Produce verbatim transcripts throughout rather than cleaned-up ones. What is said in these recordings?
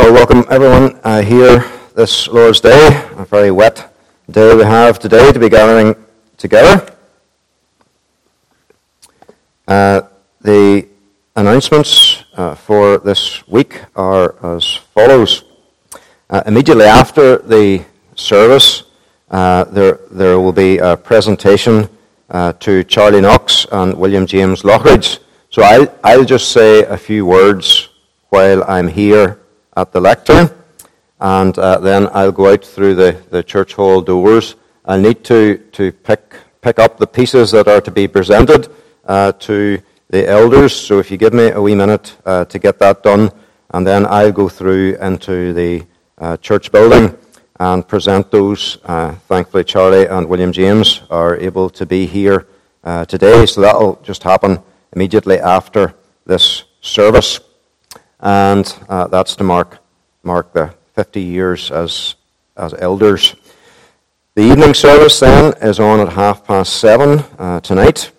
So welcome everyone uh, here this Lord's Day, a very wet day we have today to be gathering together. Uh, the announcements uh, for this week are as follows. Uh, immediately after the service, uh, there there will be a presentation uh, to Charlie Knox and William James Lockridge. So I'll, I'll just say a few words while I'm here at the lectern, and uh, then I'll go out through the, the church hall doors. I'll need to, to pick pick up the pieces that are to be presented uh, to the elders, so if you give me a wee minute uh, to get that done, and then I'll go through into the uh, church building and present those. Uh, thankfully Charlie and William James are able to be here uh, today, so that'll just happen immediately after this service. And uh, that's to mark mark the fifty years as as elders. The evening service then is on at half past seven uh, tonight,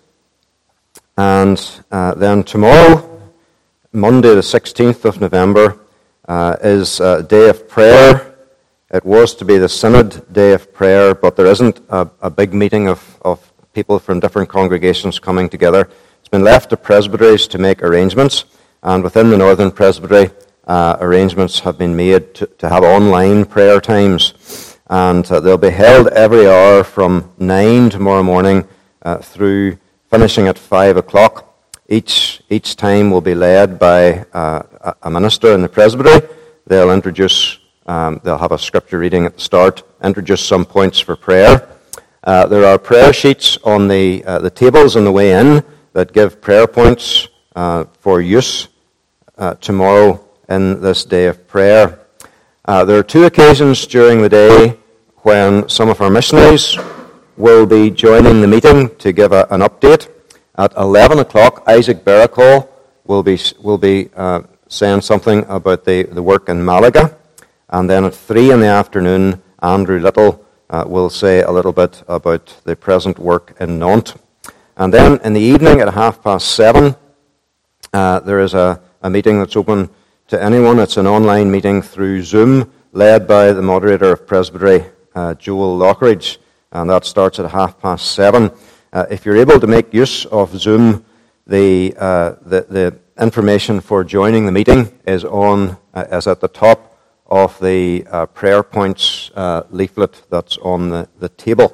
and uh, then tomorrow, Monday the sixteenth of November, uh, is a day of prayer. It was to be the Synod Day of Prayer, but there isn't a, a big meeting of, of people from different congregations coming together. It's been left to presbyteries to make arrangements. And within the Northern Presbytery, uh, arrangements have been made to, to have online prayer times. And uh, they'll be held every hour from nine tomorrow morning uh, through finishing at five o'clock. Each each time will be led by uh, a minister in the presbytery. They'll introduce, um, they'll have a scripture reading at the start, introduce some points for prayer. Uh, there are prayer sheets on the, uh, the tables on the way in that give prayer points uh, for use Uh, tomorrow in this day of prayer. Uh, there are two occasions during the day when some of our missionaries will be joining the meeting to give a, an update. At eleven o'clock, Isaac Beracall will be will be uh, saying something about the, the work in Malaga. And then at three in the afternoon, Andrew Little uh, will say a little bit about the present work in Nantes. And then in the evening at half past seven, uh, there is a a meeting that's open to anyone. It's an online meeting through Zoom, led by the moderator of Presbytery, uh, Joel Lockridge, and that starts at half past seven. Uh, if you're able to make use of Zoom, the uh, the, the information for joining the meeting is on uh, is at the top of the uh, prayer points uh, leaflet that's on the, the table.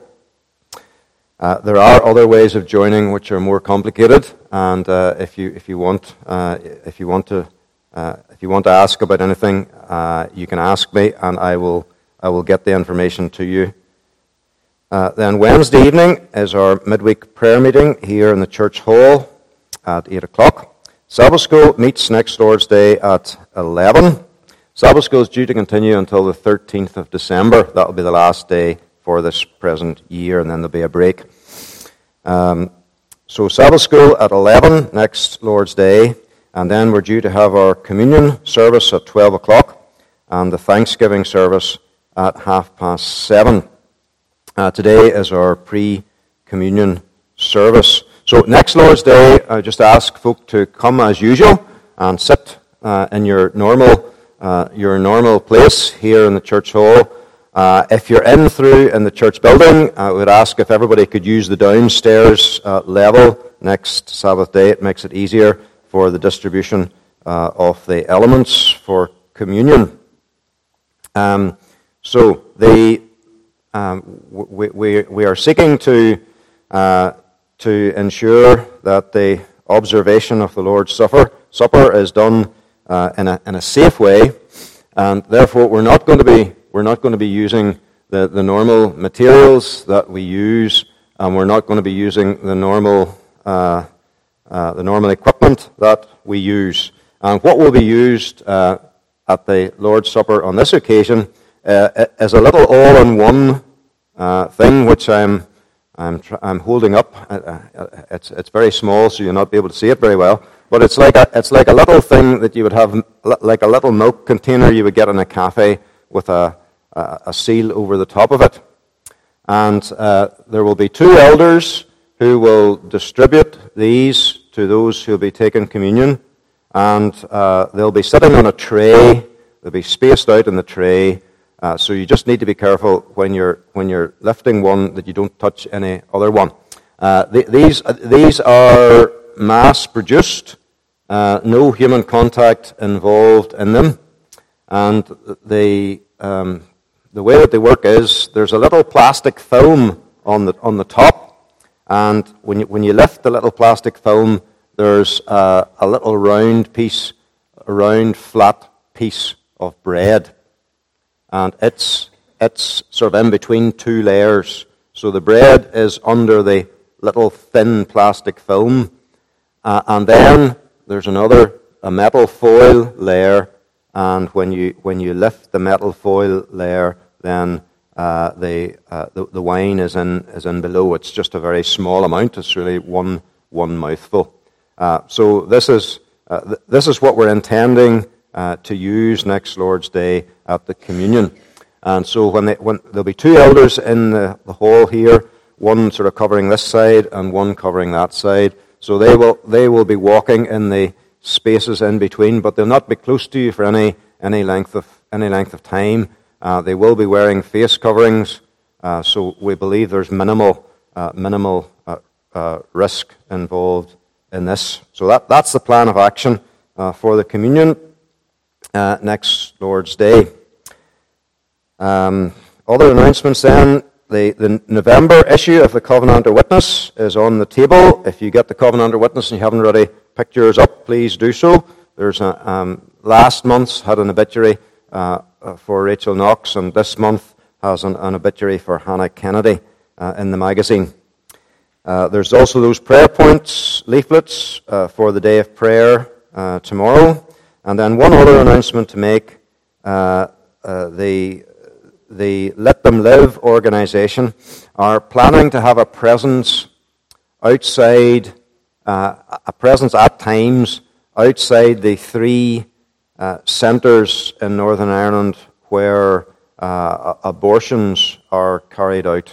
Uh, there are other ways of joining which are more complicated, and uh, if you if you want uh, if you want to uh, if you want to ask about anything, uh, you can ask me, and I will I will get the information to you. Uh, then Wednesday evening is our midweek prayer meeting here in the church hall at eight o'clock. Sabbath school meets next Lord's Day at eleven. Sabbath school is due to continue until the thirteenth of December. That will be the last day for this present year, and then there'll be a break. Um, so Sabbath school at eleven next Lord's Day, and then we're due to have our communion service at twelve o'clock, and the Thanksgiving service at half past seven. Uh, today is our pre-communion service. So next Lord's Day, I just ask folk to come as usual and sit uh, in your normal uh, your normal place here in the church hall. Uh, if you're in through in the church building, I would ask if everybody could use the downstairs uh, level next Sabbath day. It makes it easier for the distribution uh, of the elements for communion. Um, so the um, we, we we are seeking to uh, to ensure that the observation of the Lord's Supper Supper is done uh, in a in a safe way, and therefore we're not going to be. We're not going to be using the, the normal materials that we use, and we're not going to be using the normal uh, uh, the normal equipment that we use. And what will be used uh, at the Lord's Supper on this occasion uh, is a little all-in-one uh, thing, which I'm I'm, tr- I'm holding up. Uh, it's it's very small, so you'll not be able to see it very well. But it's like a it's like a little thing that you would have, like a little milk container you would get in a cafe with a a, a seal over the top of it. And uh, there will be two elders who will distribute these to those who will be taking communion, and uh, they'll be sitting on a tray They'll be spaced out in the tray. Uh, so you just need to be careful when you're when you're lifting one that you don't touch any other one. Uh, the, these these are mass-produced, uh, no human contact involved in them, and the um, the way that they work is there's a little plastic film on the on the top, and when you when you lift the little plastic film, there's a, a little round piece, a round flat piece of bread. And it's it's sort of in between two layers. So the bread is under the little thin plastic film, uh, and then there's another a metal foil layer. And when you when you lift the metal foil layer, then uh, the, uh, the the wine is in is in below. It's just a very small amount. It's really one one mouthful. Uh, so this is uh, th- this is what we're intending Uh, to use next Lord's Day at the communion. And so when, they, when there'll be two elders in the, the hall here, one sort of covering this side and one covering that side. So they will they will be walking in the spaces in between, but they'll not be close to you for any any length of any length of time. Uh, they will be wearing face coverings. Uh, so we believe there's minimal uh, minimal uh, uh, risk involved in this. So that that's the plan of action uh, for the communion. Uh, next Lord's Day. Um, other announcements then, the, the November issue of the Covenanter Witness is on the table. If you get the Covenanter Witness and you haven't already picked yours up, please do so. There's a, um, last month's had an obituary uh, for Rachel Knox, and this month has an, an obituary for Hannah Kennedy uh, in the magazine. Uh, there's also those prayer points leaflets uh, for the day of prayer uh, tomorrow. And then one other announcement to make, uh, uh, the, the Let Them Live organization are planning to have a presence outside, uh, a presence at times outside the three uh, centres in Northern Ireland where uh, abortions are carried out.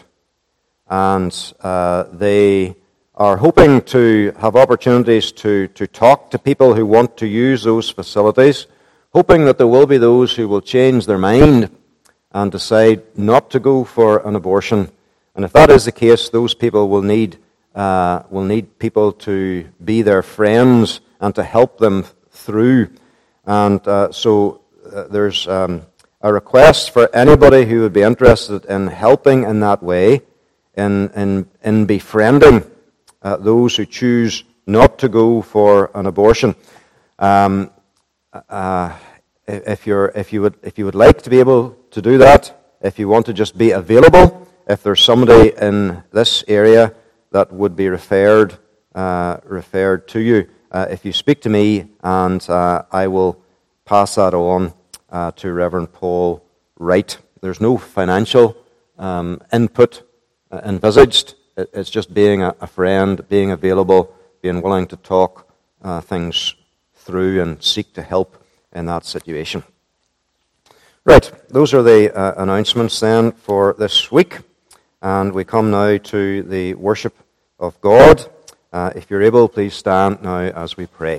And uh, they are hoping to have opportunities to, to talk to people who want to use those facilities, hoping that there will be those who will change their mind and decide not to go for an abortion. And if that is the case, those people will need uh, will need people to be their friends and to help them through. And uh, so uh, there's um, a request for anybody who would be interested in helping in that way, in in, in befriending Uh, those who choose not to go for an abortion. Um, uh, if you're, if you would, if you would like to be able to do that, if you want to just be available, if there's somebody in this area that would be referred, uh, referred to you, uh, if you speak to me, and uh, I will pass that on uh, to Reverend Paul Wright. There's no financial um, input uh, envisaged. It's just being a friend, being available, being willing to talk uh, things through and seek to help in that situation. Right, those are the uh, announcements then for this week. And we come now to the worship of God. Uh, if you're able, please stand now as we pray.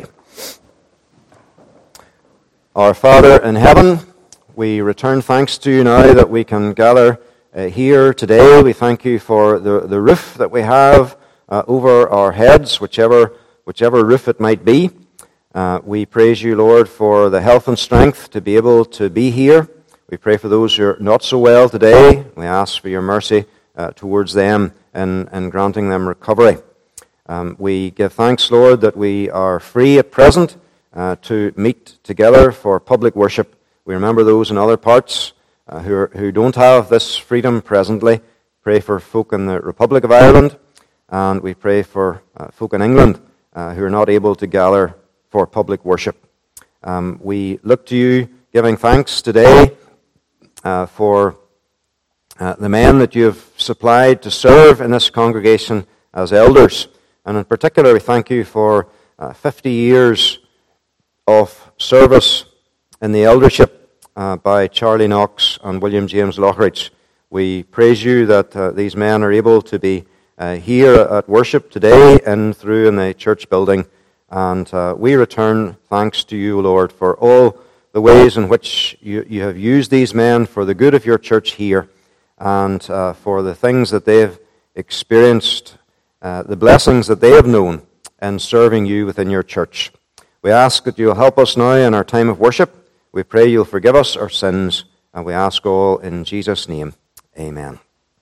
Our Father in heaven, we return thanks to you now that we can gather Uh, here today. We thank you for the, the roof that we have uh, over our heads, whichever whichever roof it might be. Uh, we praise you, Lord, for the health and strength to be able to be here. We pray for those who are not so well today. We ask for your mercy uh, towards them and, and granting them recovery. Um, we give thanks, Lord, that we are free at present uh, to meet together for public worship. We remember those in other parts Uh, who, are, who don't have this freedom presently. Pray for folk in the Republic of Ireland, and we pray for uh, folk in England uh, who are not able to gather for public worship. Um, we look to you, giving thanks today uh, for uh, the men that you have supplied to serve in this congregation as elders. And in particular, we thank you for uh, fifty years of service in the eldership Uh, by Charlie Knox and William James Lockridge. We praise you that uh, these men are able to be uh, here at worship today and through in the church building. And uh, we return thanks to you, Lord, for all the ways in which you, you have used these men for the good of your church here, and uh, for the things that they have experienced, uh, the blessings that they have known in serving you within your church. We ask that you'll help us now in our time of worship. We pray you'll forgive us our sins, and we ask all in Jesus' name. Amen.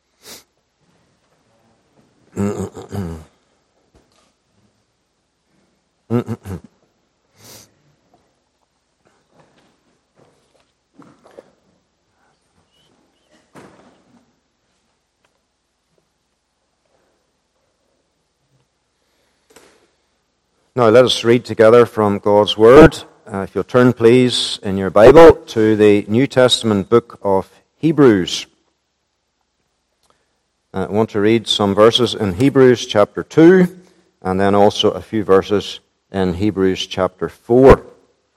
Now let us read together from God's Word. Uh, if you'll turn, please, in your Bible to the New Testament book of Hebrews. Uh, I want to read some verses in Hebrews chapter two, and then also a few verses in Hebrews chapter four.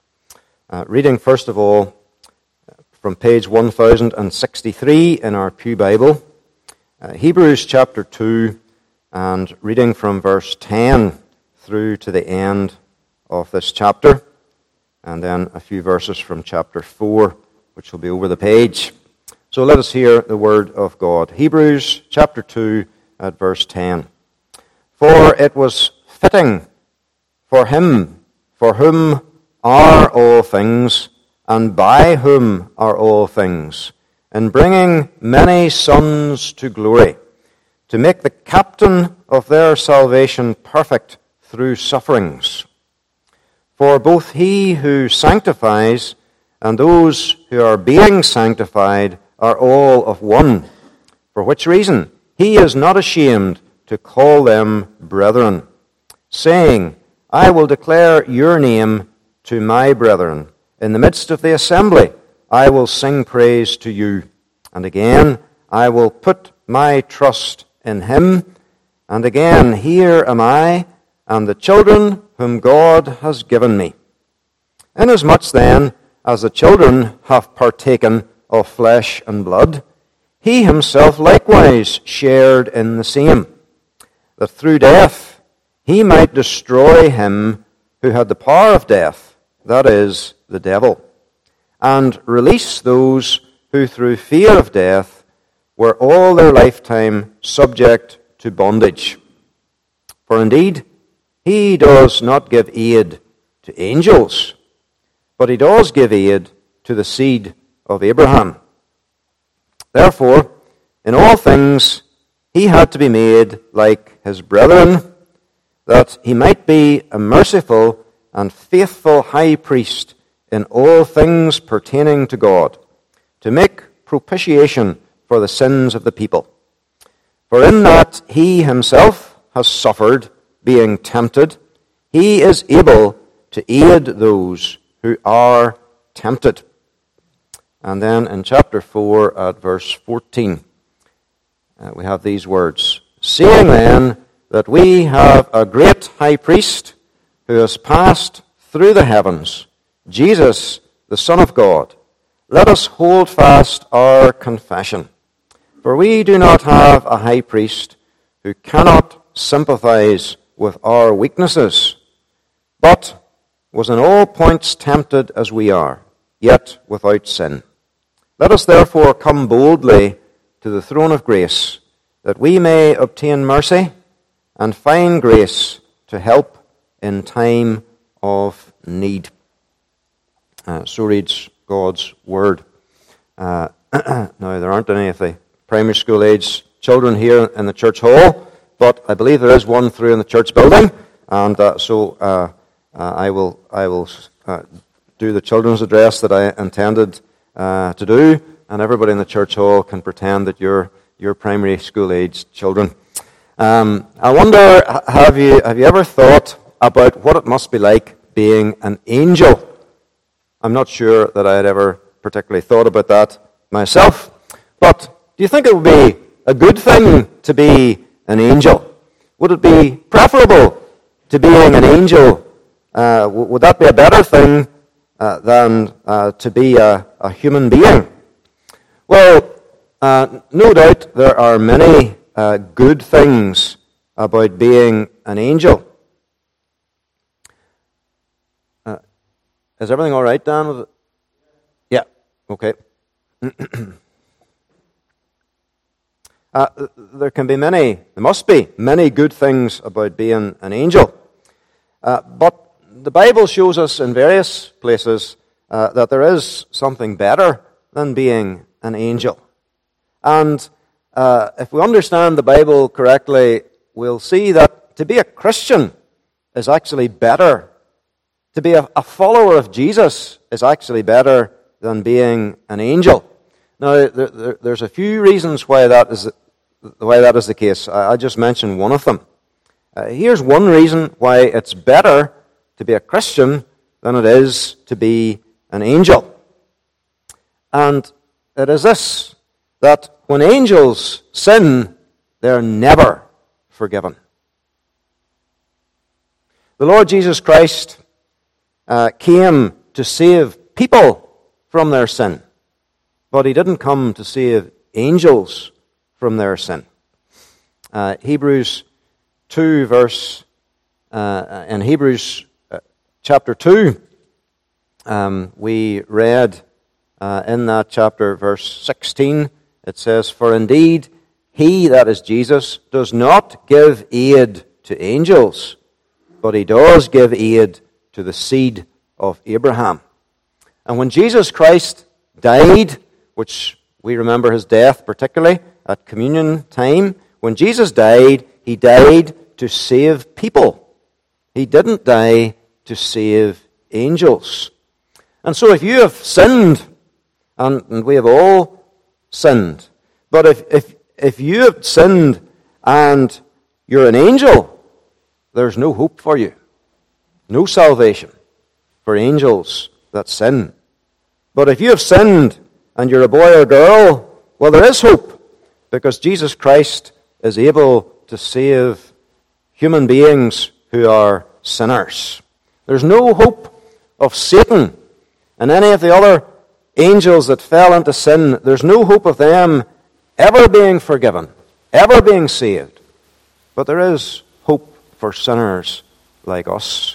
Uh, reading, first of all, from page one thousand sixty-three in our Pew Bible, uh, Hebrews chapter two, and reading from verse ten through to the end of this chapter, and then a few verses from chapter four, which will be over the page. So let us hear the word of God. Hebrews chapter two at verse ten. For it was fitting for him, for whom are all things, and by whom are all things, in bringing many sons to glory, to make the captain of their salvation perfect through sufferings. For both he who sanctifies and those who are being sanctified are all of one, for which reason he is not ashamed to call them brethren, saying, I will declare your name to my brethren. In the midst of the assembly I will sing praise to you. And again, I will put my trust in him. And again, here am I, and the children whom God has given me. Inasmuch then as the children have partaken of flesh and blood, he himself likewise shared in the same, that through death he might destroy him who had the power of death, that is, the devil, and release those who through fear of death were all their lifetime subject to bondage. For indeed, he does not give aid to angels, but he does give aid to the seed of Abraham. Therefore, in all things he had to be made like his brethren, that he might be a merciful and faithful high priest in all things pertaining to God, to make propitiation for the sins of the people. For in that he himself has suffered, being tempted, he is able to aid those who are tempted. And then in chapter four at verse fourteen, uh, we have these words. Seeing then that we have a great high priest who has passed through the heavens, Jesus, the Son of God, let us hold fast our confession. For we do not have a high priest who cannot sympathize with our weaknesses, but was in all points tempted as we are, yet without sin. Let us therefore come boldly to the throne of grace, that we may obtain mercy and find grace to help in time of need. Uh, so reads God's Word. Uh, now, there aren't any of the primary school age children here in the church hall, but I believe there is one through in the church building, and uh, so uh, uh, I will I will uh, do the children's address that I intended uh, to do, and everybody in the church hall can pretend that you're you're primary school age children. Um, I wonder, have you have you ever thought about what it must be like being an angel? I'm not sure that I had ever particularly thought about that myself, but do you think it would be a good thing to be an angel? Would it be preferable to being an angel? Uh, w- would that be a better thing uh, than uh, to be a, a human being? Well, uh, no doubt there are many uh, good things about being an angel. Uh, is everything all right, Dan, with Okay. uh, there can be many, there must be many good things about being an angel. Uh, but the Bible shows us in various places uh, that there is something better than being an angel. And uh, if we understand the Bible correctly, we'll see that to be a Christian is actually better. To be a, a follower of Jesus is actually better than being an angel. Now, there, there, there's a few reasons why that is why that is the case. I, I just mentioned one of them. Uh, here's one reason why it's better to be a Christian than it is to be an angel. And it is this, that when angels sin, they're never forgiven. The Lord Jesus Christ uh, came to save people from their sin, but he didn't come to save angels from their sin. Uh, Hebrews two, verse, uh, in Hebrews uh, chapter two, um, we read uh, in that chapter, verse sixteen, it says, "For indeed, he, that is Jesus, does not give aid to angels, but he does give aid to the seed of Abraham." And when Jesus Christ died, which we remember his death particularly at communion time, when Jesus died, he died to save people. He didn't die to save angels. And so if you have sinned, and, and we have all sinned, but if, if, if you have sinned and you're an angel, there's no hope for you. No salvation for angels that sin. But if you have sinned and you're a boy or girl, well, there is hope, because Jesus Christ is able to save human beings who are sinners. There's no hope of Satan and any of the other angels that fell into sin. There's no hope of them ever being forgiven, ever being saved. But there is hope for sinners like us.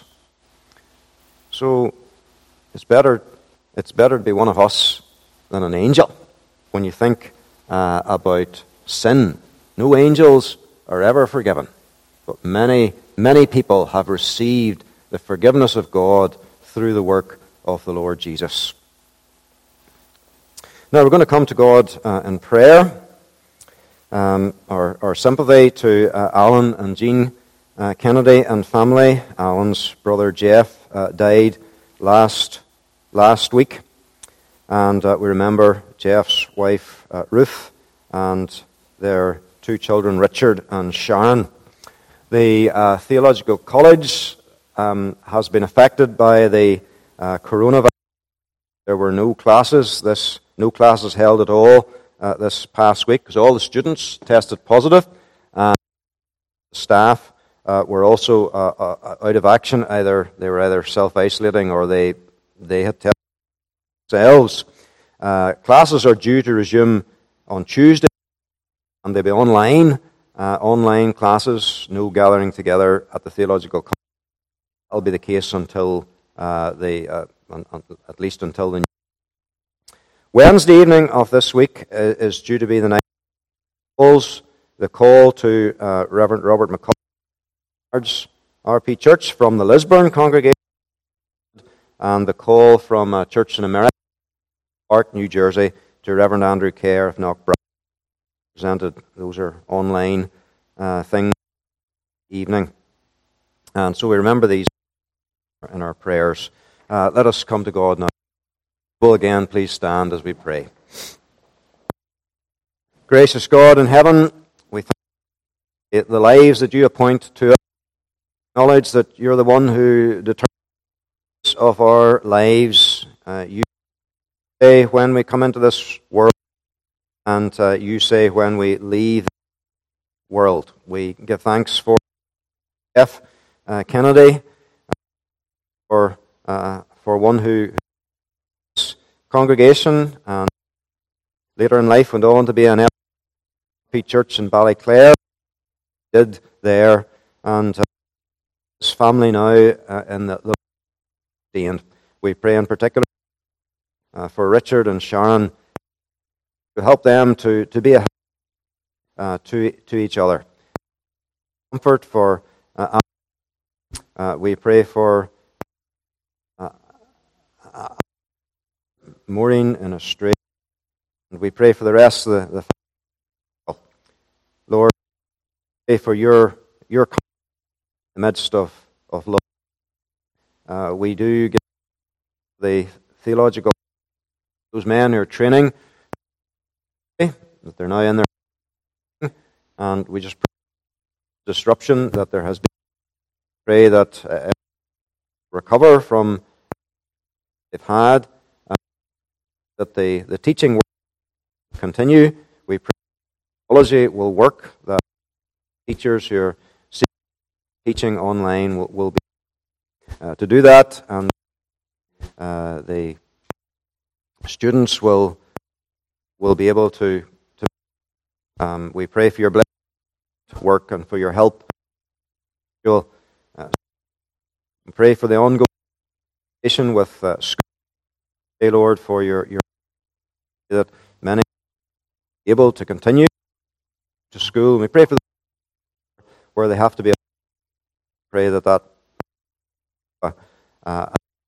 So it's better it's better to be one of us than an angel when you think uh, about sin. No angels are ever forgiven, but many, many people have received the forgiveness of God through the work of the Lord Jesus. Now we're going to come to God uh, in prayer. Um, our, our sympathy to uh, Alan and Jean uh, Kennedy and family. Alan's brother Jeff uh, died last last week, and uh, we remember Jeff's wife uh, Ruth and their two children Richard and Sharon. The uh, Theological College um, has been affected by the uh, coronavirus. There were no classes, this no classes held at all uh, this past week, because all the students tested positive, and the staff uh, were also uh, uh, out of action. Either they were either self-isolating or they they had tested themselves. Uh, classes are due to resume on Tuesday, and they'll be online, uh, online classes, no gathering together at the Theological College. That'll be the case until uh, the, uh, un, un, at least until the Wednesday evening of this week is due to be the night calls, the call to uh, Reverend Robert McCulloch, R P Church from the Lisburn congregation, and the call from a church in America, Park, New Jersey, to Reverend Andrew Kerr of Knockbrack. Presented, those are online uh, things evening. And so we remember these in our prayers. Uh, let us come to God now. Will again, please stand as we pray. Gracious God in heaven, we thank you for the lives that you appoint to us. Acknowledge that you're the one who determines of our lives. Uh, you say when we come into this world, and uh, you say when we leave the world. We give thanks for Jeff uh, Kennedy, for uh, for one who congregation, and later in life went on to be an L P church in Ballyclare. Did there, and uh, his family now uh, in the, the and we pray in particular uh, for Richard and Sharon, to help them to, to be a uh, to, to each other. Comfort for uh, uh, we pray for uh, uh, Maureen in Australia, and we pray for the rest of the, the Lord, pray for your your comfort in the midst of, of love. Uh, we do get the theological, those men who are training, that they're now in there, and we just pray for disruption that there has been. Pray that uh, recover from they've had, uh, that the, the teaching will continue. We pray technology will work, that teachers who are teaching online will, will be uh, to do that, and uh, the students will will be able to. to um, we pray for your blessed work and for your help. You'll uh, pray for the ongoing relation with uh, school. Pray, Lord, for your your that many are able to continue to school. We pray for the, where they have to be. Pray that that. Uh, uh,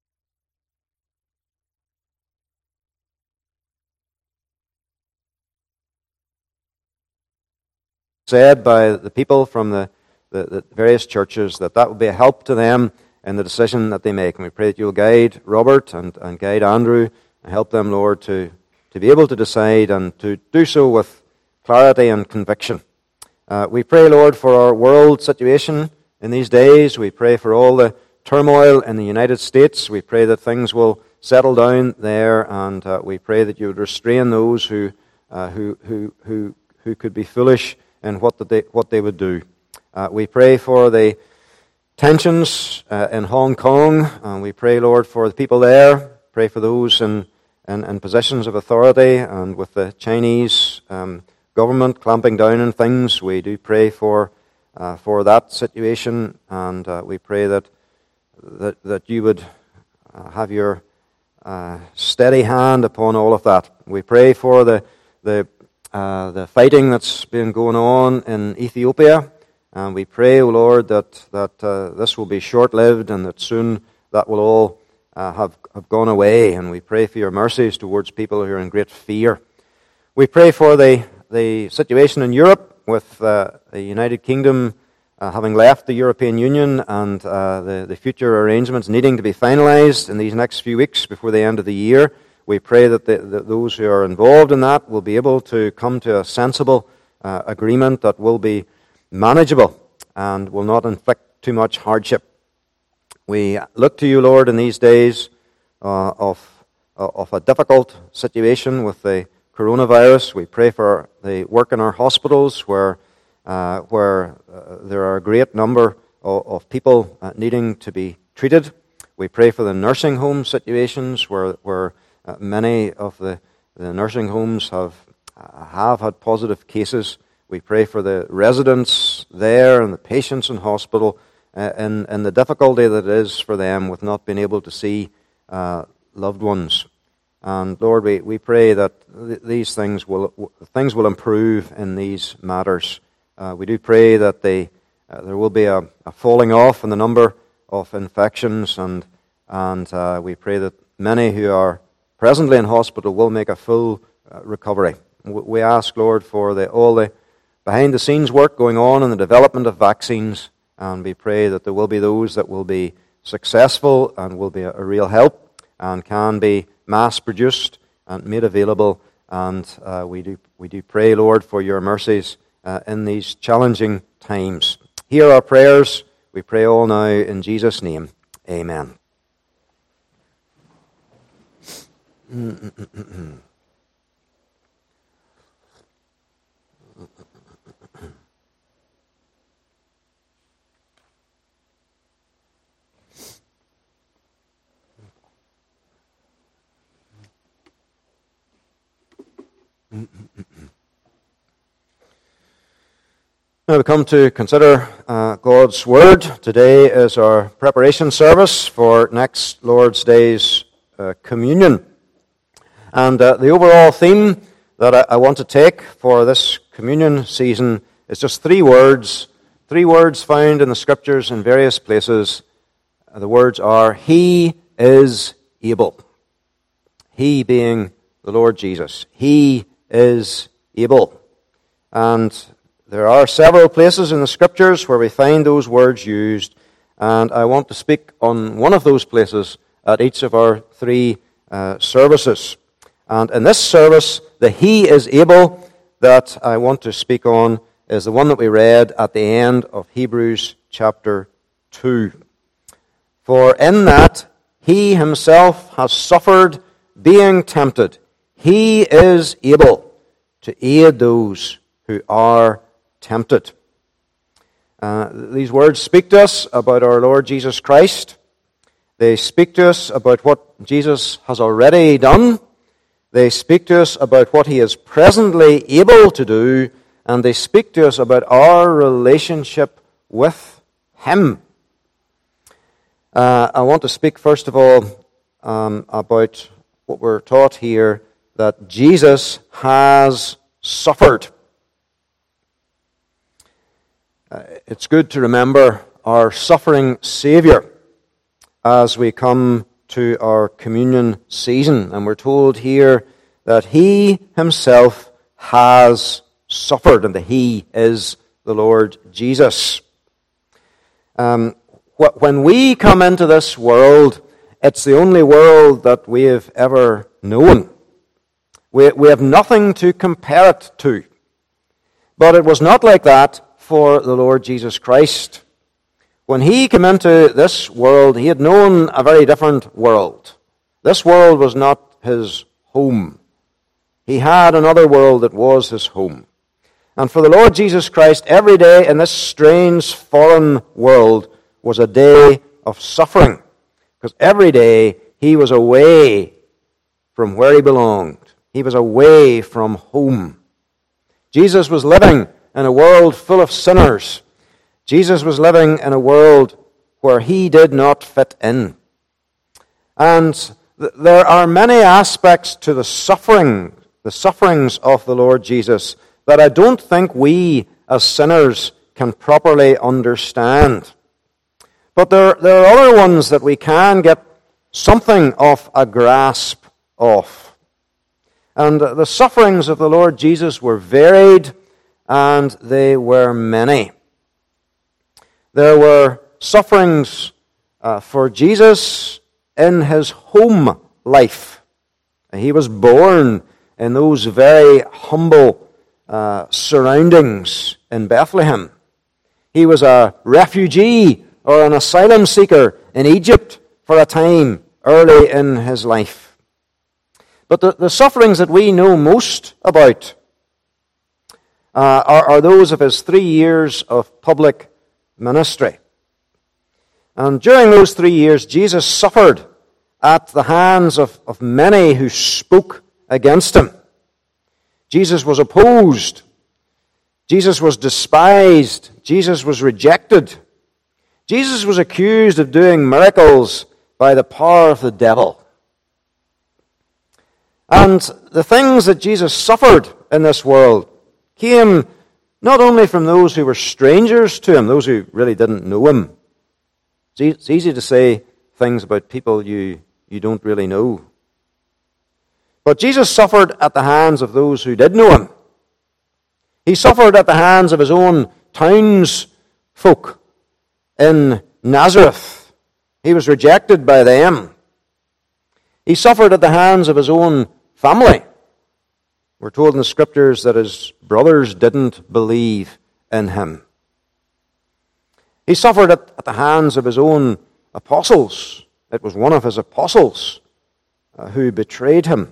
said by the people from the, the, the various churches that that would be a help to them in the decision that they make. And we pray that you'll guide Robert and, and guide Andrew and help them, Lord, to, to be able to decide and to do so with clarity and conviction. Uh, we pray, Lord, for our world situation in these days. We pray for all the turmoil in the United States. We pray that things will settle down there, and uh, we pray that you would restrain those who uh, who who who who could be foolish in what that they what they would do. Uh, we pray for the tensions uh, in Hong Kong, and we pray, Lord, for the people there. Pray for those in in, in positions of authority, and with the Chinese um, government clamping down on things. We do pray for uh, for that situation, and uh, we pray that that that you would uh, have your uh, steady hand upon all of that. We pray for the the uh, the fighting that's been going on in Ethiopia, and we pray, O Lord, that that uh, this will be short-lived, and that soon that will all uh, have have gone away. And we pray for your mercies towards people who are in great fear. We pray for the the situation in Europe, with uh, the United Kingdom uh, having left the European Union, and uh, the, the future arrangements needing to be finalized in these next few weeks before the end of the year. We pray that, the, that those who are involved in that will be able to come to a sensible uh, agreement that will be manageable and will not inflict too much hardship. We look to you, Lord, in these days uh, of, uh, of a difficult situation with the coronavirus. We pray for the work in our hospitals, where uh, where uh, there are a great number of, of people uh, needing to be treated. We pray for the nursing home situations, where where uh, many of the, the nursing homes have uh, have had positive cases. We pray for the residents there and the patients in hospital, uh, and and the difficulty that it is for them with not being able to see uh, loved ones. And Lord, we, we pray that th- these things will things will improve in these matters. Uh, we do pray that they, uh, there will be a, a falling off in the number of infections, and and uh, we pray that many who are presently in hospital will make a full uh, recovery. We ask, Lord, for the, all the behind-the-scenes work going on in the development of vaccines, and we pray that there will be those that will be successful and will be a, a real help and can be mass-produced and made available. And uh, we do we do pray, Lord, for your mercies uh, in these challenging times. Hear our prayers. We pray all now in Jesus' name. Amen. Now we come to consider uh, God's Word. Today is our preparation service for next Lord's Day's uh, communion. And uh, the overall theme that I, I want to take for this communion season is just three words, three words found in the Scriptures in various places. The words are, He is able. He being the Lord Jesus. He is able. And there are several places in the Scriptures where we find those words used, and I want to speak on one of those places at each of our three uh, services. And in this service, the He is able that I want to speak on is the one that we read at the end of Hebrews chapter two. For in that He Himself has suffered being tempted, He is able to aid those who are tempted. Uh, these words speak to us about our Lord Jesus Christ. They speak to us about what Jesus has already done. They speak to us about what He is presently able to do. And they speak to us about our relationship with Him. Uh, I want to speak first of all um, about what we're taught here, that Jesus has suffered. Uh, it's good to remember our suffering Savior as we come to our communion season. And we're told here that He Himself has suffered, and that He is the Lord Jesus. Um, wh- when we come into this world, it's the only world that we have ever known. We, we have nothing to compare it to. But it was not like that for the Lord Jesus Christ. When He came into this world, He had known a very different world. This world was not His home. He had another world that was His home. And for the Lord Jesus Christ, every day in this strange foreign world was a day of suffering. Because every day He was away from where He belonged. He was away from home. Jesus was living in a world full of sinners. Jesus was living in a world where He did not fit in. And th- there are many aspects to the suffering, the sufferings of the Lord Jesus that I don't think we as sinners can properly understand. But there, there are other ones that we can get something of a grasp of. And the sufferings of the Lord Jesus were varied, and they were many. There were sufferings uh, for Jesus in His home life. He was born in those very humble uh, surroundings in Bethlehem. He was a refugee or an asylum seeker in Egypt for a time early in His life. But the, the sufferings that we know most about uh, are, are those of His three years of public ministry. And during those three years, Jesus suffered at the hands of, of many who spoke against Him. Jesus was opposed. Jesus was despised. Jesus was rejected. Jesus was accused of doing miracles by the power of the devil. And the things that Jesus suffered in this world came not only from those who were strangers to Him, those who really didn't know Him. It's easy to say things about people you, you don't really know. But Jesus suffered at the hands of those who did know Him. He suffered at the hands of His own townsfolk in Nazareth. He was rejected by them. He suffered at the hands of His own family. We're told in the Scriptures that His brothers didn't believe in Him. He suffered at, at the hands of His own apostles. It was one of His apostles uh, who betrayed Him.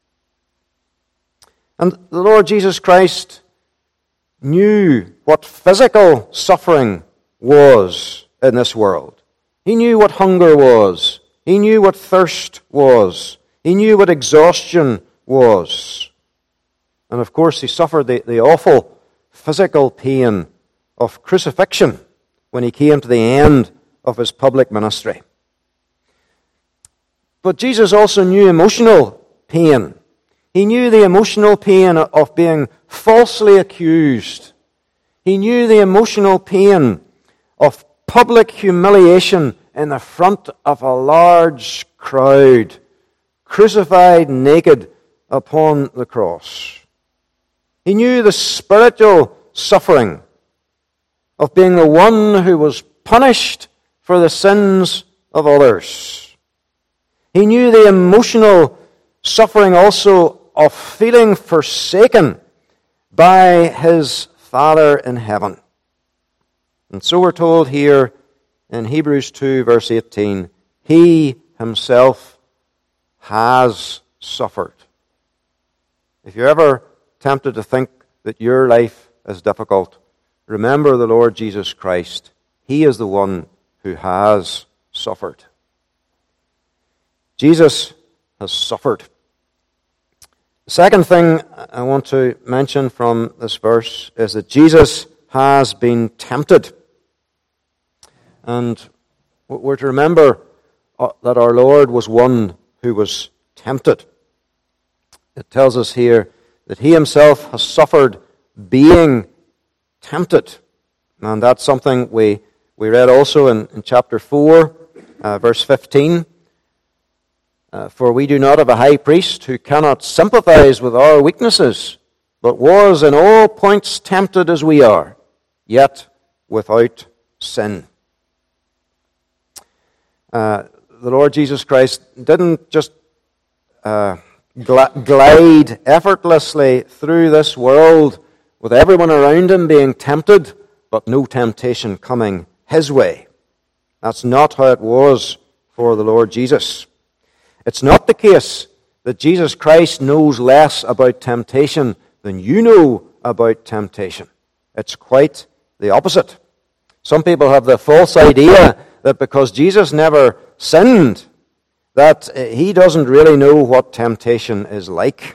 And the Lord Jesus Christ knew what physical suffering was in this world. He knew what hunger was. He knew what thirst was. He knew what exhaustion was. And of course, He suffered the, the awful physical pain of crucifixion when He came to the end of His public ministry. But Jesus also knew emotional pain He knew the emotional pain of being falsely accused. He knew the emotional pain of public humiliation in the front of a large crowd, crucified naked upon the cross. He knew the spiritual suffering of being the one who was punished for the sins of others. He knew the emotional suffering also of feeling forsaken by his Father in heaven. And so we're told here in Hebrews two, verse eighteen, he himself has suffered. If you're ever tempted to think that your life is difficult, remember the Lord Jesus Christ. He is the one who has suffered. Jesus has suffered. The second thing I want to mention from this verse is that Jesus has been tempted. And we're to remember that our Lord was one who was tempted. It tells us here that he himself has suffered being tempted. And that's something we, we read also in, in chapter four, uh, verse fifteen. Uh, For we do not have a high priest who cannot sympathize with our weaknesses, but was in all points tempted as we are, yet without sin. Uh, the Lord Jesus Christ didn't just uh, gl- glide effortlessly through this world with everyone around him being tempted, but no temptation coming his way. That's not how it was for the Lord Jesus. It's not the case that Jesus Christ knows less about temptation than you know about temptation. It's quite the opposite. Some people have the false idea that because Jesus never sinned, that he doesn't really know what temptation is like.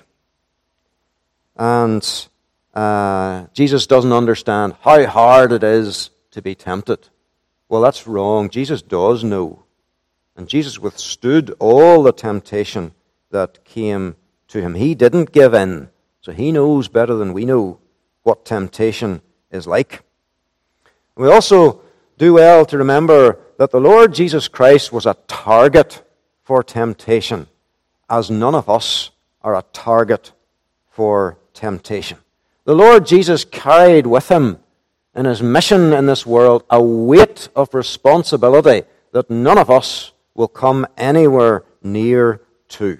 And uh, Jesus doesn't understand how hard it is to be tempted. Well, that's wrong. Jesus does know. And Jesus withstood all the temptation that came to him. He didn't give in. So he knows better than we know what temptation is like. We also do well to remember that the Lord Jesus Christ was a target for temptation, as none of us are a target for temptation. The Lord Jesus carried with him in his mission in this world a weight of responsibility that none of us will come anywhere near to.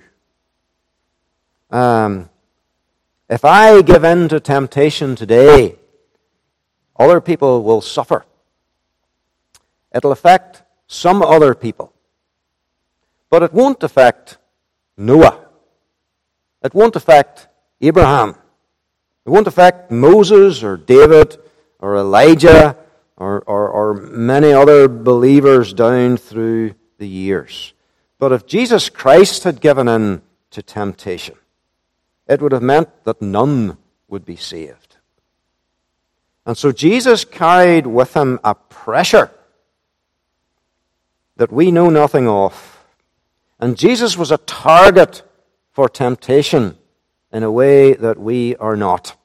Um, if I give in to temptation today, other people will suffer. It'll affect some other people. But it won't affect Noah. It won't affect Abraham. It won't affect Moses or David or Elijah or, or, or many other believers down through the years. But if Jesus Christ had given in to temptation, it would have meant that none would be saved. And so Jesus carried with him a pressure that we know nothing of. And Jesus was a target for temptation in a way that we are not.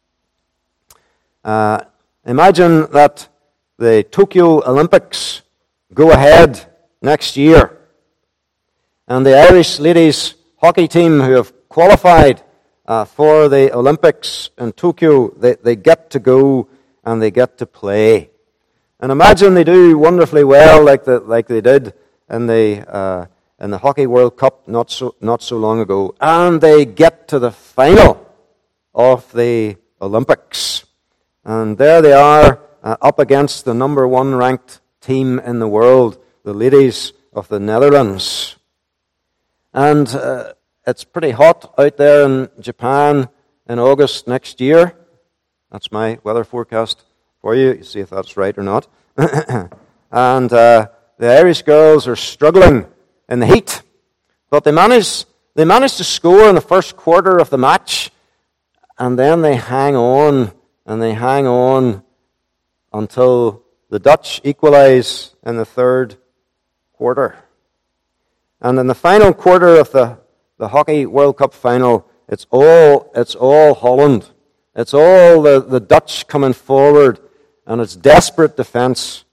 Uh, imagine that the Tokyo Olympics go ahead next year, and the Irish ladies hockey team who have qualified uh, for the Olympics in Tokyo, they, they get to go and they get to play. And imagine they do wonderfully well, like the, like they did in the uh, in the Hockey World Cup not so not so long ago, and they get to the final of the Olympics, and there they are uh, up against the number one ranked team in the world, the ladies of the Netherlands, and uh, it's pretty hot out there in Japan in August next year. That's my weather forecast for you. You see if that's right or not. And uh, the Irish girls are struggling in the heat, but they manage they manage to score in the first quarter of the match, and then they hang on and they hang on until the Dutch equalize in the third quarter. And in the final quarter of the, the Hockey World Cup final, it's all it's all Holland. It's all the, the Dutch coming forward, and it's desperate defence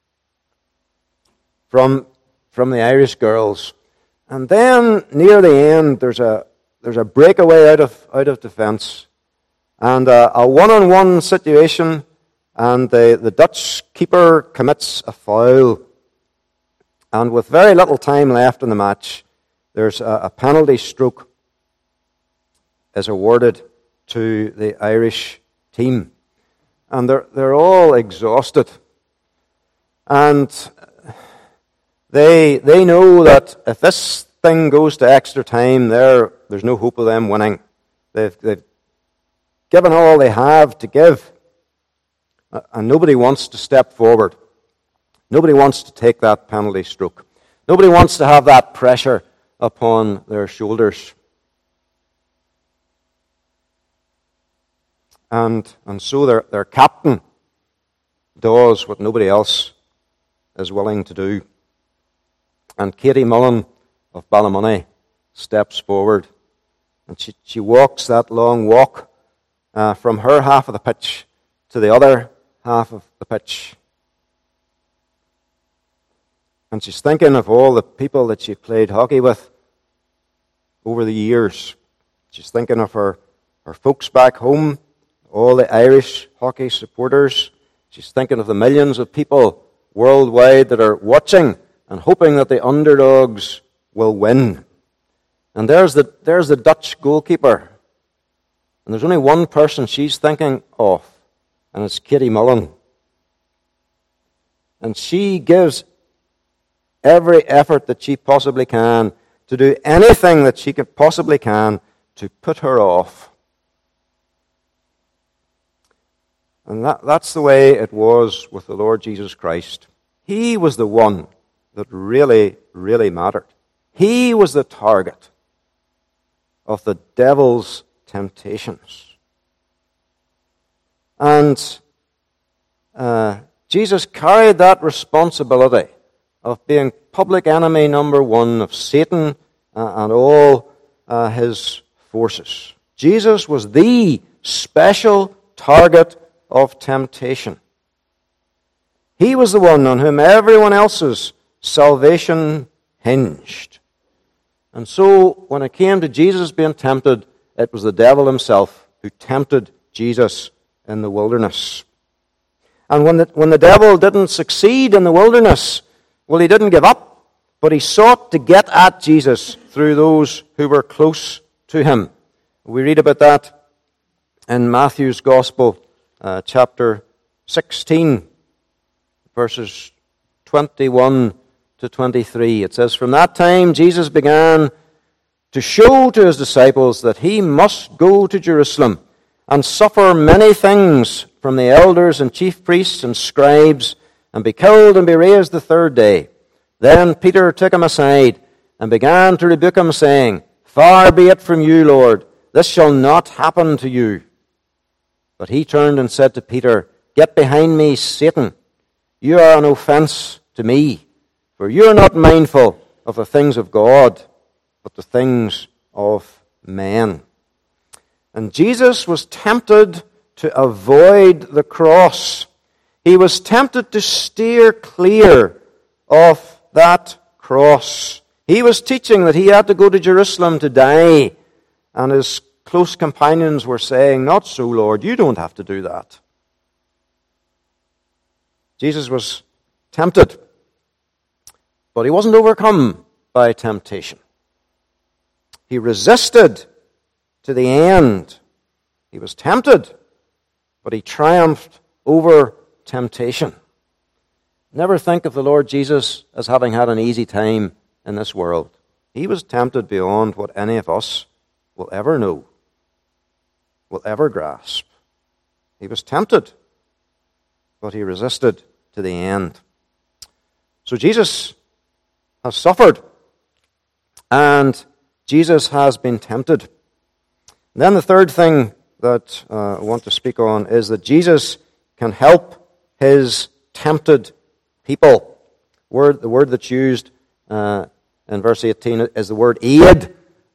from from the Irish girls. And then near the end, there's a there's a breakaway out of out of defence, and a, a one-on-one situation, and the, the Dutch keeper commits a foul. And with very little time left in the match, there's a, a penalty stroke is awarded to the Irish team. And they're, they're all exhausted. And they, they know that if this thing goes to extra time, there there's no hope of them winning. They've, they've given all they have to give. And nobody wants to step forward. Nobody wants to take that penalty stroke. Nobody wants to have that pressure upon their shoulders. And, and so their, their captain does what nobody else is willing to do. And Katie Mullen of Ballymoney steps forward. And she, she walks that long walk uh, from her half of the pitch to the other half of the pitch. And she's thinking of all the people that she played hockey with over the years. She's thinking of her, her folks back home, all the Irish hockey supporters. She's thinking of the millions of people worldwide that are watching and hoping that the underdogs will win. And there's the, there's the Dutch goalkeeper. And there's only one person she's thinking of, and it's Katie Mullen. And she gives every effort that she possibly can to do anything that she can possibly can to put her off. And that, that's the way it was with the Lord Jesus Christ. He was the one that really, really mattered. He was the target of the devil's temptations. And uh, Jesus carried that responsibility of being public enemy number one of Satan uh, and all uh, his forces. Jesus was the special target of temptation. He was the one on whom everyone else's salvation hinged. And so, when it came to Jesus being tempted, it was the devil himself who tempted Jesus in the wilderness. And when the, when the devil didn't succeed in the wilderness, well, he didn't give up, but he sought to get at Jesus through those who were close to him. We read about that in Matthew's Gospel, uh, chapter sixteen, verses twenty-one to twenty-three. It says, "From that time Jesus began to show to his disciples that he must go to Jerusalem and suffer many things from the elders and chief priests and scribes, and be killed and be raised the third day. Then Peter took him aside and began to rebuke him, saying, Far be it from you, Lord, this shall not happen to you. But he turned and said to Peter, Get behind me, Satan. You are an offense to me, for you are not mindful of the things of God, but the things of men." And Jesus was tempted to avoid the cross. He was tempted to steer clear of that cross. He was teaching that he had to go to Jerusalem to die, and his close companions were saying, "Not so, Lord, you don't have to do that." Jesus was tempted, but he wasn't overcome by temptation. He resisted to the end. He was tempted, but he triumphed over temptation. Never think of the Lord Jesus as having had an easy time in this world. He was tempted beyond what any of us will ever know, will ever grasp. He was tempted, but he resisted to the end. So Jesus has suffered, and Jesus has been tempted. And then the third thing that uh, I want to speak on is that Jesus can help his tempted people. Word, the word that's used uh, in verse eighteen is the word aid.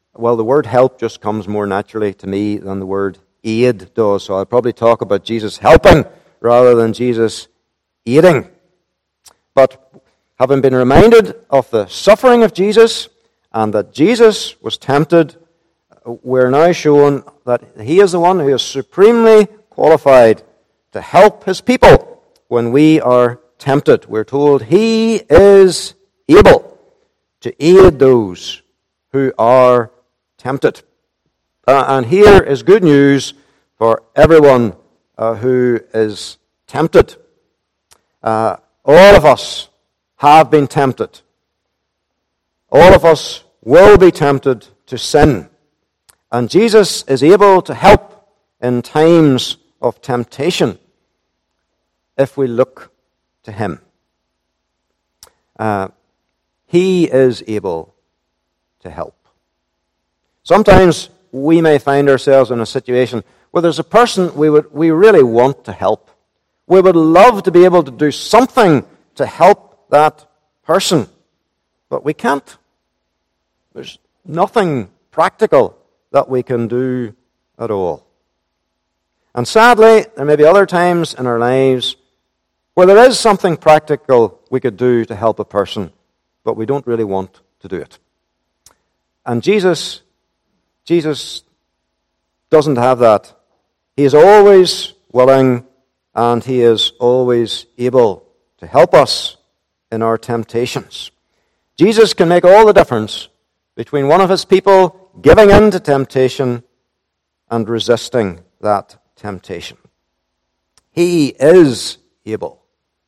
well, the word help just comes more naturally to me than the word aid does. So I'll probably talk about Jesus helping rather than Jesus aiding. But having been reminded of the suffering of Jesus and that Jesus was tempted, we're now shown that he is the one who is supremely qualified to help his people when we are tempted. We're told he is able to aid those who are tempted. Uh, and here is good news for everyone uh, who is tempted. Uh, all of us have been tempted. All of us will be tempted to sin. And Jesus is able to help in times of temptation if we look to him. Uh, he is able to help. Sometimes we may find ourselves in a situation where there's a person we would we really want to help. We would love to be able to do something to help that person, but we can't. There's nothing practical that we can do at all. And sadly, there may be other times in our lives where there is something practical we could do to help a person, but we don't really want to do it. And Jesus, Jesus doesn't have that. He is always willing and he is always able to help us in our temptations. Jesus can make all the difference between one of his people giving in to temptation and resisting that temptation. He is able.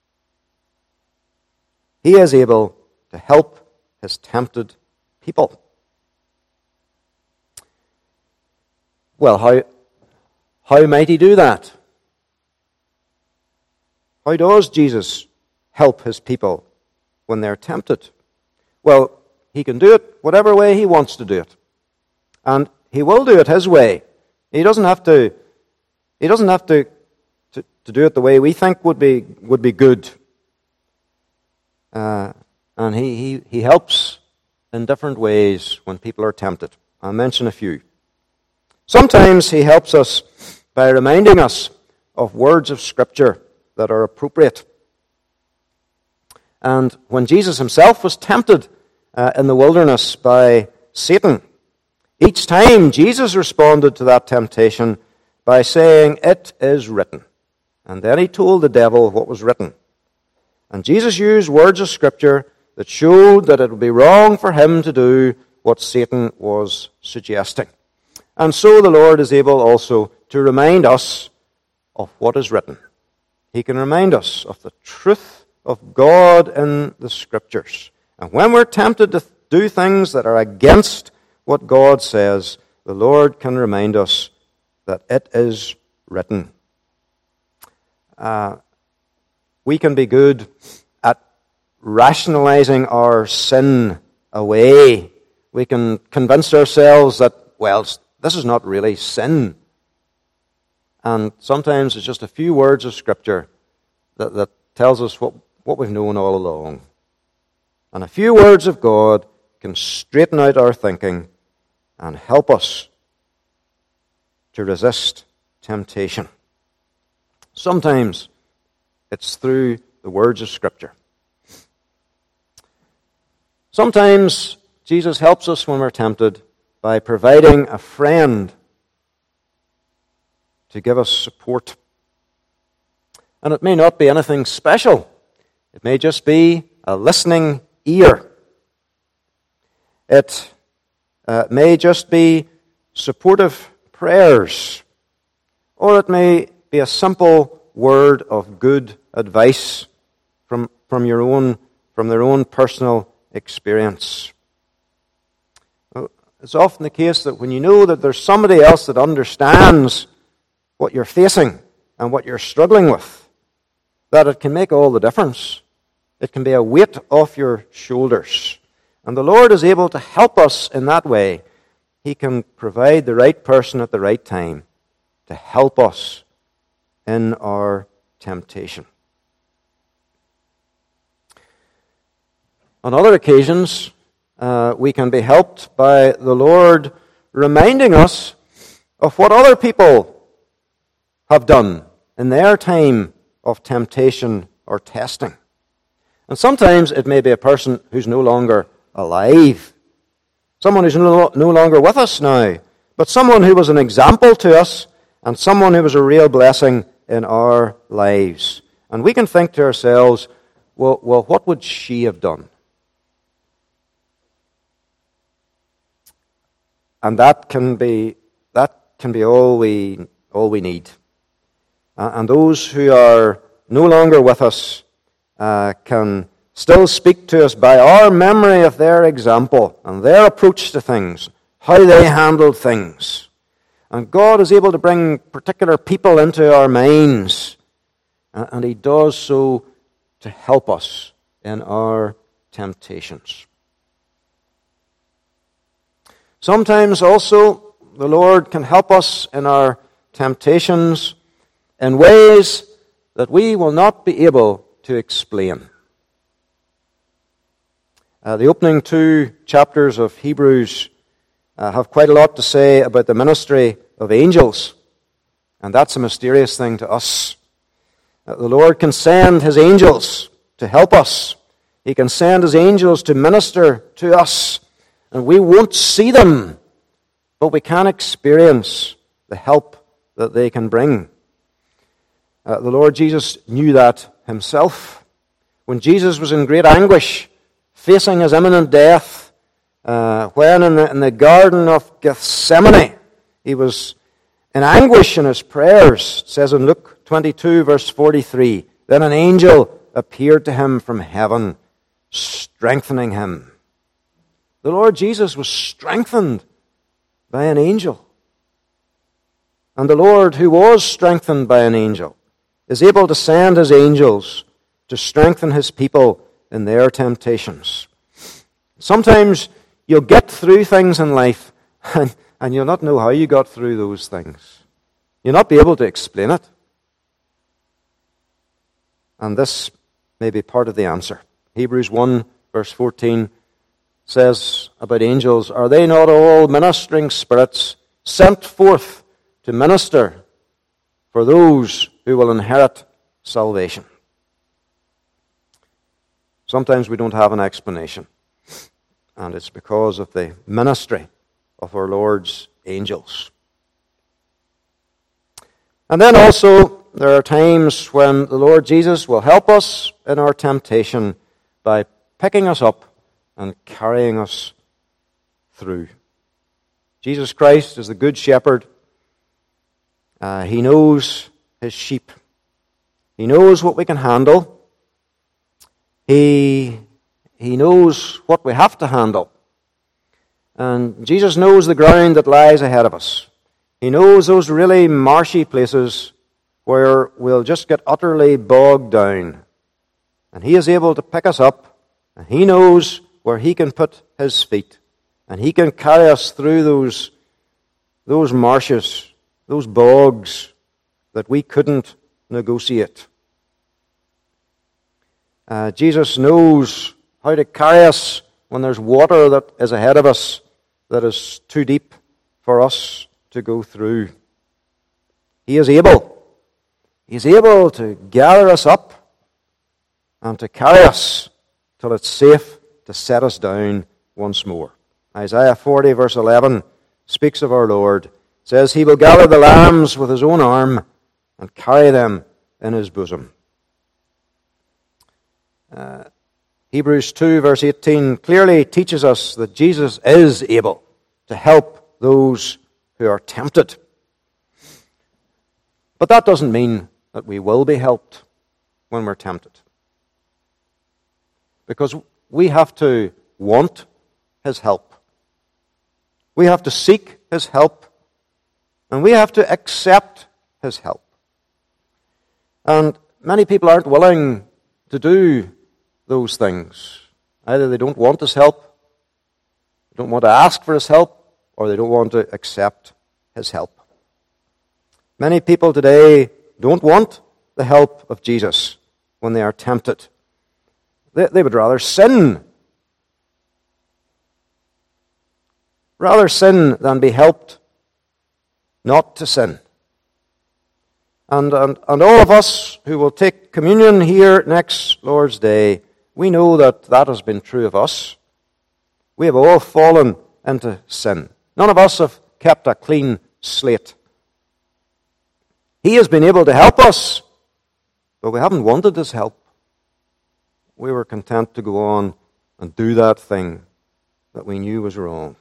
He is able to help his tempted people. Well, how, how might he do that? How does Jesus help his people when they're tempted? Well, he can do it whatever way he wants to do it. And he will do it his way. He doesn't have to he doesn't have to, to, to do it the way we think would be would be good. Uh, and he, he, he helps in different ways when people are tempted. I'll mention a few. Sometimes he helps us by reminding us of words of Scripture that are appropriate. And when Jesus himself was tempted uh, in the wilderness by Satan, each time Jesus responded to that temptation by saying, "It is written." And then he told the devil what was written. And Jesus used words of Scripture that showed that it would be wrong for him to do what Satan was suggesting. And so the Lord is able also to remind us of what is written. He can remind us of the truth of God in the Scriptures. And when we're tempted to do things that are against what God says, the Lord can remind us that it is written. Uh, we can be good at rationalizing our sin away. We can convince ourselves that, well, this is not really sin. And sometimes it's just a few words of Scripture that, that tells us what, what we've known all along. And a few words of God can straighten out our thinking and help us to resist temptation. Sometimes it's through the words of Scripture. Sometimes Jesus helps us when we're tempted by providing a friend to give us support. And it may not be anything special. It may just be a listening ear. It uh, may just be supportive prayers. Or it may be a simple word of good advice from, from your own, from their own personal experience. It's often the case that when you know that there's somebody else that understands what you're facing and what you're struggling with, that it can make all the difference. It can be a weight off your shoulders. And the Lord is able to help us in that way. He can provide the right person at the right time to help us in our temptation. On other occasions, uh, we can be helped by the Lord reminding us of what other people have done in their time of temptation or testing. And sometimes it may be a person who's no longer alive, someone who's no, no longer with us now, but someone who was an example to us and someone who was a real blessing in our lives. And we can think to ourselves, well, well what would she have done? And that can be that can be all we all we need. Uh, and those who are no longer with us uh, can still speak to us by our memory of their example and their approach to things, how they handled things. And God is able to bring particular people into our minds, uh, and He does so to help us in our temptations. Sometimes also the Lord can help us in our temptations in ways that we will not be able to explain. Uh, the opening two chapters of Hebrews uh, have quite a lot to say about the ministry of angels, and that's a mysterious thing to us. Uh, the Lord can send His angels to help us. He can send His angels to minister to us, and we won't see them, but we can experience the help that they can bring. Uh, the Lord Jesus knew that Himself. When Jesus was in great anguish, facing His imminent death, uh, when in the, in the Garden of Gethsemane, He was in anguish in His prayers. It says in Luke twenty-two, verse forty-three, then an angel appeared to Him from heaven, strengthening Him. The Lord Jesus was strengthened by an angel. And the Lord, who was strengthened by an angel, is able to send His angels to strengthen His people in their temptations. Sometimes you'll get through things in life, and, and you'll not know how you got through those things. You'll not be able to explain it. And this may be part of the answer. Hebrews one, verse fourteen, says about angels, are they not all ministering spirits sent forth to minister for those who will inherit salvation? Sometimes we don't have an explanation, and it's because of the ministry of our Lord's angels. And then also, there are times when the Lord Jesus will help us in our temptation by picking us up and carrying us through. Jesus Christ is the Good Shepherd. Uh, he knows His sheep. He knows what we can handle. He, he knows what we have to handle. And Jesus knows the ground that lies ahead of us. He knows those really marshy places where we'll just get utterly bogged down. And He is able to pick us up, and He knows where He can put His feet, and He can carry us through those, those marshes, those bogs that we couldn't negotiate. Uh, Jesus knows how to carry us when there's water that is ahead of us that is too deep for us to go through. He is able. He is able to gather us up and to carry us till it's safe to set us down once more. Isaiah forty, verse eleven, speaks of our Lord. It says, He will gather the lambs with His own arm and carry them in His bosom. Uh, Hebrews two, verse eighteen, clearly teaches us that Jesus is able to help those who are tempted. But that doesn't mean that we will be helped when we're tempted. Because we have to want His help. We have to seek His help. And we have to accept His help. And many people aren't willing to do those things. Either they don't want His help, they don't want to ask for His help, or they don't want to accept His help. Many people today don't want the help of Jesus when they are tempted. They, they would rather sin rather sin than be helped not to sin. And, and, and all of us who will take communion here next Lord's Day, we know that that has been true of us. We have all fallen into sin. None of us have kept a clean slate. He has been able to help us, but we haven't wanted his help. We were content to go on and do that thing that we knew was wrong.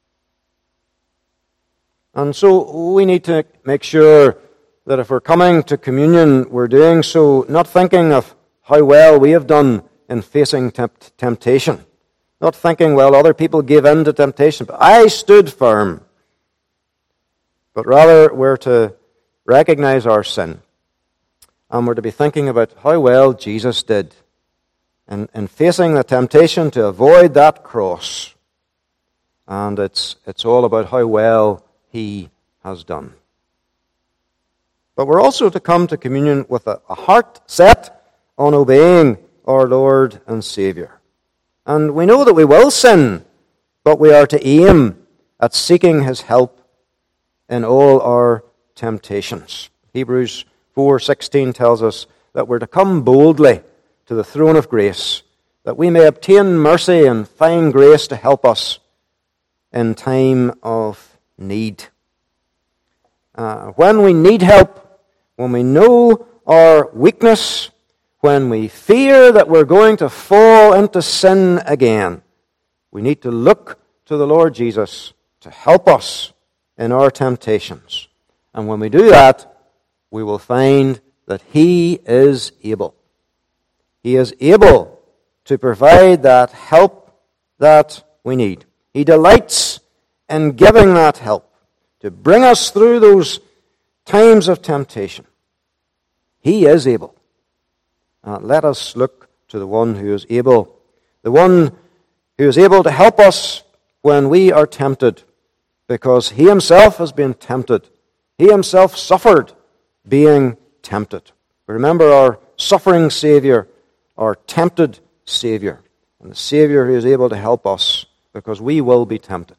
And so we need to make sure that if we're coming to communion, we're doing so not thinking of how well we have done in facing tempt- temptation. Not thinking, well, other people gave in to temptation, but I stood firm. But rather, we're to recognize our sin. And we're to be thinking about how well Jesus did in, in facing the temptation to avoid that cross. And it's, it's all about how well he has done. But we're also to come to communion with a, a heart set on obeying our Lord and Savior. And we know that we will sin, but we are to aim at seeking his help in all our temptations. Hebrews four sixteen tells us that we're to come boldly to the throne of grace, that we may obtain mercy and find grace to help us in time of need. Uh, when we need help, when we know our weakness, when we fear that we're going to fall into sin again, we need to look to the Lord Jesus to help us in our temptations. And when we do that, we will find that he is able. He is able to provide that help that we need. He delights in giving that help to bring us through those times of temptation. He is able. Uh, let us look to the one who is able, the one who is able to help us when we are tempted, because he himself has been tempted. He himself suffered being tempted. Remember our suffering Savior, our tempted Savior, and the Savior who is able to help us, because we will be tempted.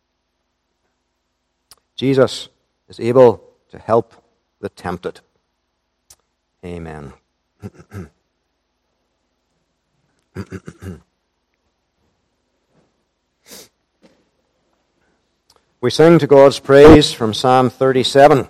Jesus is able to help the tempted. Amen. We sing to God's praise from Psalm thirty-seven.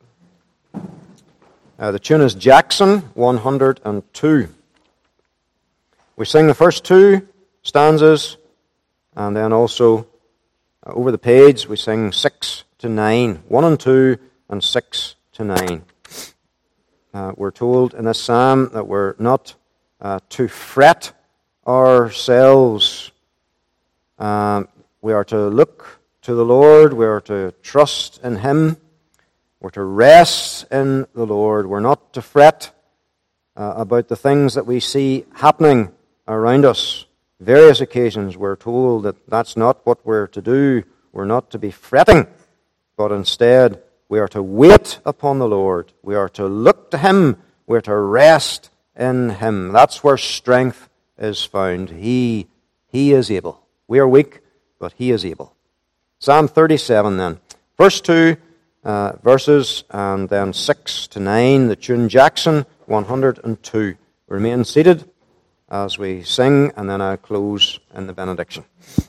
Uh, the tune is Jackson one hundred two. We sing the first two stanzas, and then also uh, over the page we sing six to nine, one and two, and six to nine. Uh, we're told in this psalm that we're not uh, to fret ourselves. Um, we are to look to the Lord. We are to trust in him. We're to rest in the Lord. We're not to fret uh, about the things that we see happening around us. Various occasions we're told that that's not what we're to do. We're not to be fretting, but instead we are to wait upon the Lord. We are to look to him. We're to rest in him. That's where strength is found. He, he is able. We are weak, but he is able. Psalm thirty-seven then. First two uh, verses, and then six to nine, the tune Jackson one hundred two. Remain seated as we sing, and then I'll close in the benediction.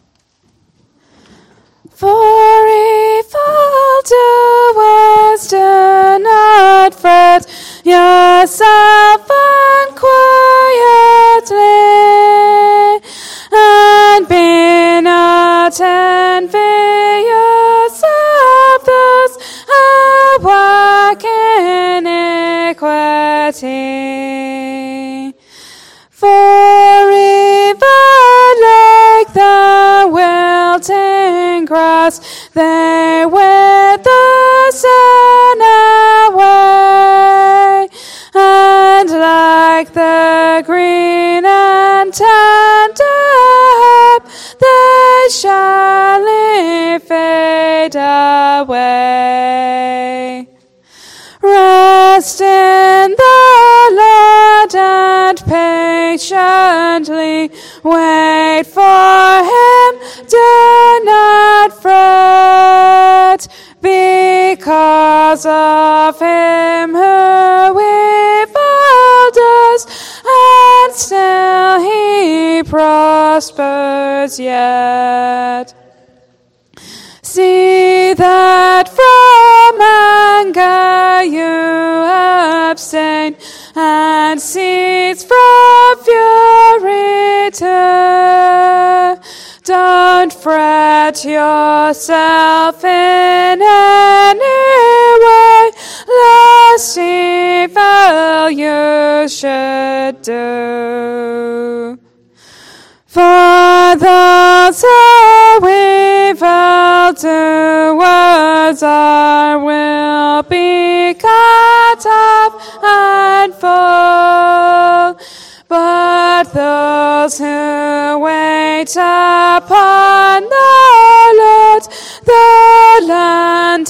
For if all doest, do not fret yourself unquietly, and be not envious of those who walk in iniquity. For even like the wilting grass, they wither soon away, and like the green and tender herb, they shall fade away. Rest in the Lord and patiently wait for him. Do not not fret, because of him who eviled us, and still he prospers yet. See that from anger you abstain, and cease from fury too. Don't fret yourself in any way, lest evil you should do. For those who evil doers are will be cut off and fall, but those who wait upon the Lord, the land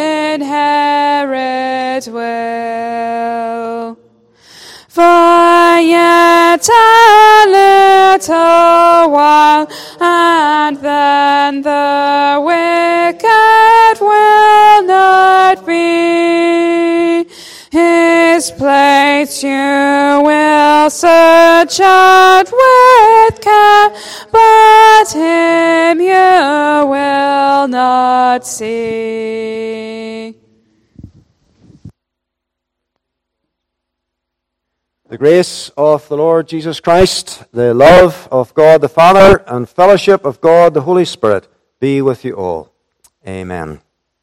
inherit will. For yet a little while, and then the wicked will not be. His place you will search out with care, but him you will not see. The grace of the Lord Jesus Christ, the love of God the Father, and fellowship of God the Holy Spirit be with you all. Amen.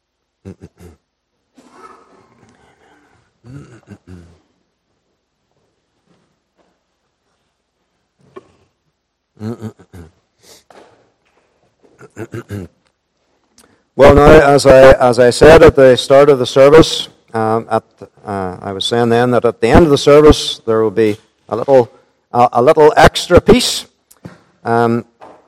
Well, now, as I as I said at the start of the service, um, at uh, I was saying then that at the end of the service there will be a little uh, a little extra piece. Um,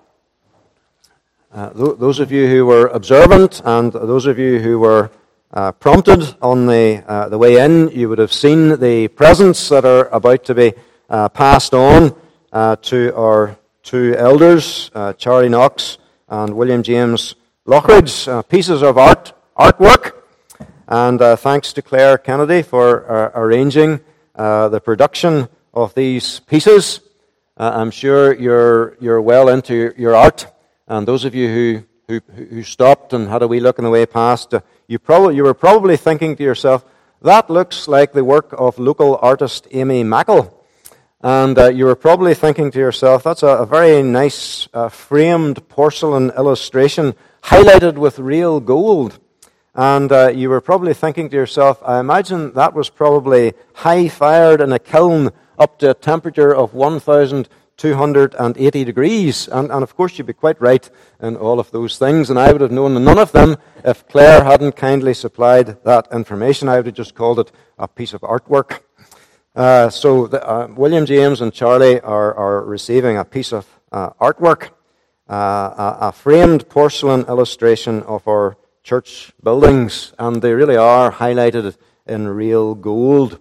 uh, th- those of you who were observant and those of you who were uh, prompted on the uh, the way in, you would have seen the presents that are about to be uh, passed on uh, to our two elders, uh, Charlie Knox and William James Lockridge, uh, pieces of art artwork. And uh, thanks to Claire Kennedy for uh, arranging uh, the production of these pieces. Uh, I'm sure you're you're well into your, your art, and those of you who, who who stopped and had a wee look on the way past, uh, you probably you were probably thinking to yourself, that looks like the work of local artist Amy Mackle. And uh, you were probably thinking to yourself, that's a, a very nice uh, framed porcelain illustration highlighted with real gold. And uh, you were probably thinking to yourself, I imagine that was probably high-fired in a kiln up to a temperature of one thousand two hundred eighty degrees. And, and of course, you'd be quite right in all of those things. And I would have known none of them if Claire hadn't kindly supplied that information. I would have just called it a piece of artwork. Uh, so the, uh, William James and Charlie are, are receiving a piece of uh, artwork, uh, a, a framed porcelain illustration of our church buildings, and they really are highlighted in real gold.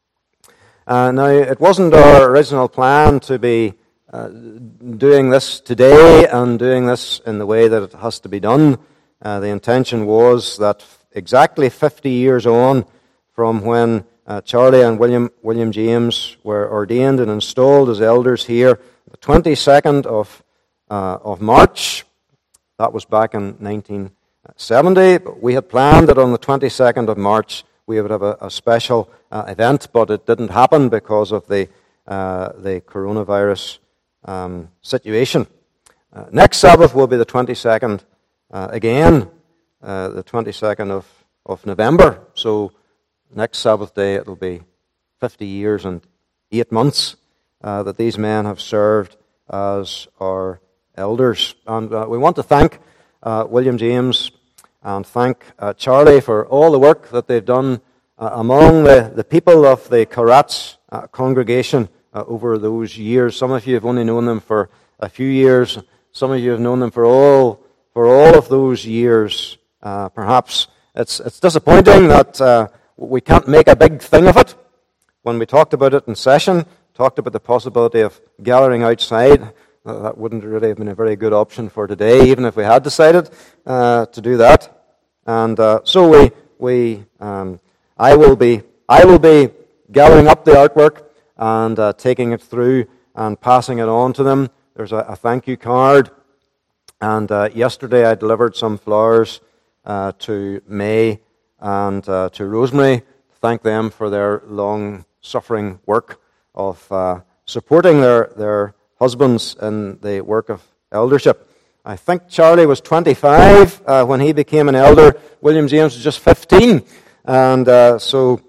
Uh, now, it wasn't our original plan to be uh, doing this today and doing this in the way that it has to be done. Uh, the intention was that exactly fifty years on from when uh, Charlie and William William James were ordained and installed as elders here, the twenty-second of uh, of March, that was back in nineteen seventy, but we had planned that on the twenty-second of March we would have a, a special uh, event, but it didn't happen because of the uh, the coronavirus um, situation. Uh, next Sabbath will be the twenty-second uh, again, uh, the twenty-second of, of November. So next Sabbath day it'll be fifty years and eight months uh, that these men have served as our elders. And uh, we want to thank uh, William James and thank uh, Charlie for all the work that they've done uh, among the, the people of the Carats uh, congregation uh, over those years. Some of you have only known them for a few years. Some of you have known them for all for all of those years. Uh, perhaps it's it's disappointing that uh, we can't make a big thing of it. When we talked about it in session, talked about the possibility of gathering outside, uh, that wouldn't really have been a very good option for today, even if we had decided uh, to do that. And uh, so we, we, um, I will be, I will be gathering up the artwork and uh, taking it through and passing it on to them. There's a, a thank you card. And uh, yesterday I delivered some flowers uh, to May and uh, to Rosemary. Thank them for their long-suffering work of uh, supporting their, their husbands in the work of eldership. I think Charlie was twenty-five uh, when he became an elder. William James was just fifteen. And uh, so,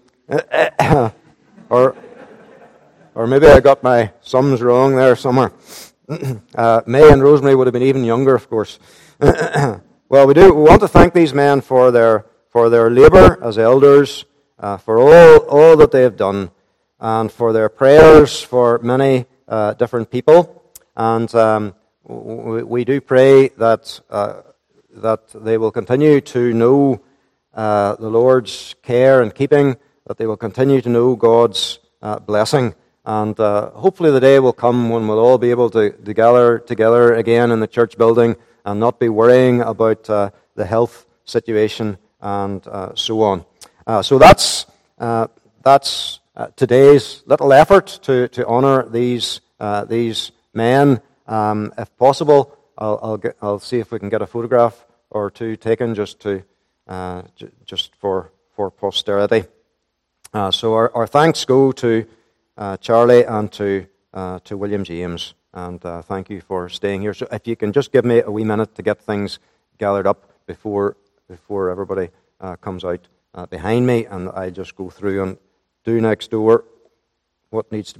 or or maybe I got my sums wrong there somewhere. uh, May and Rosemary would have been even younger, of course. Well, we do. We want to thank these men for their for their labour as elders, uh, for all all that they have done, and for their prayers for many uh, different people. And um, we, we do pray that uh, that they will continue to know uh, the Lord's care and keeping, that they will continue to know God's uh, blessing. And uh, hopefully the day will come when we'll all be able to, to gather together again in the church building and not be worrying about uh, the health situation and uh, so on. Uh, so that's uh, that's uh, today's little effort to, to honour these uh, these men. Um, if possible, I'll I'll, get, I'll see if we can get a photograph or two taken just to uh, j- just for for posterity. Uh, so our, our thanks go to Uh, Charlie and to uh, to William James, and uh, thank you for staying here. So if you can just give me a wee minute to get things gathered up before before everybody uh, comes out uh, behind me, and I just go through and do next door what needs to be